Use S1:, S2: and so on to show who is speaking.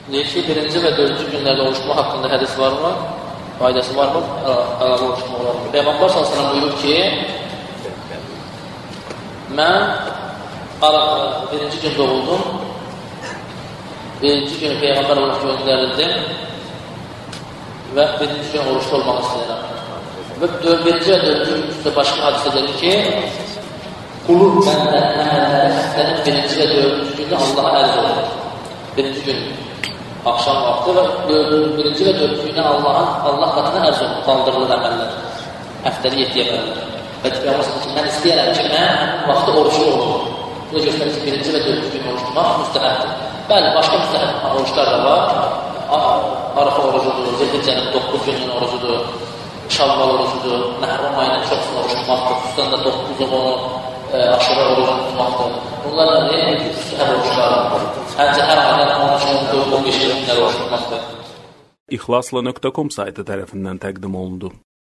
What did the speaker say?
S1: Deyir ki, birinci və dördüncü günlərdə oruçmaq haqqında hədis varmı? Faydası varmı? Əlavə oruçmaq olarmı? Peyğəmbər s.ə.v buyurur ki, mən birinci gün doğuldum, birinci gün Peyğəmbər oruç göndərildim və birinci gün oruçlu olmaq istəyirəm. Və birinci və dördüncü gün üstə başqa hadisə dedi ki, qulur məndən həftənin birinci və dördüncü günü Allaha ərz olur. Birinci gün axşam vaxtı və birinci və dördüncü günü Allah qatına ərz olur, qaldırılır əməllər. Həftəli 7 əməllər. Və Peyğəmbər ki, mən istəyərəm ki, mən vaxtı oruçlu olum. Bu da göstərir ki, birinci və dördüncü gün oruçlumaq müstəhəddir. Bəli, başqa müstəhəd oruçlar da var. Arafa orucudur, Zilhiccənin 9 günün orucudur, Şavval orucudur, Məhram ayının çoxsunu oruçluqmaqdır, xüsusən də 9-10 aşırı orucu tutmaqdır. Bunlar da müstəhəd oruçlardır. Həmcə hər aydan 13-14-15 günlər oruçluqmaqdır.
S2: İxlasla.com saytı tərəfindən təqdim olundu.